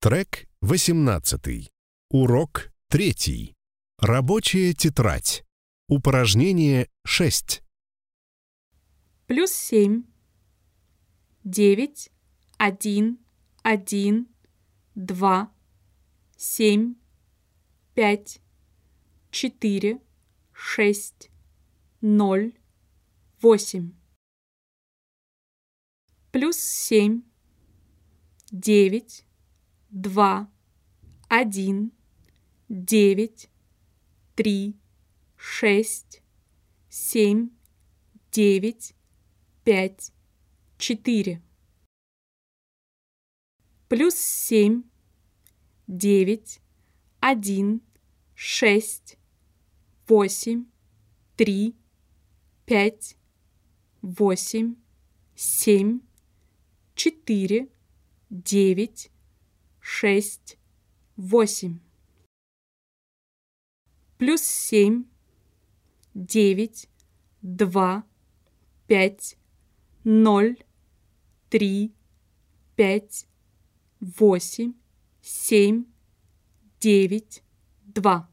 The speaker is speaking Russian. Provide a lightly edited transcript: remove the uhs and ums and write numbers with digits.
Трек 18. Урок 3. Рабочая тетрадь. Упражнение 6. +7, 9, 1, 1, 2, 7, 5, 4, 6, 0, 8. +7, 9, 2, 1, 9, 3, 6, 7, 9, 5, 4. +7, 9, 1, 6, 8, 3, 5, 8, 7, 4, 9, 6, 8. +7, 9, 2, 5, 0, 3, 5, 8, 7, 9, 2.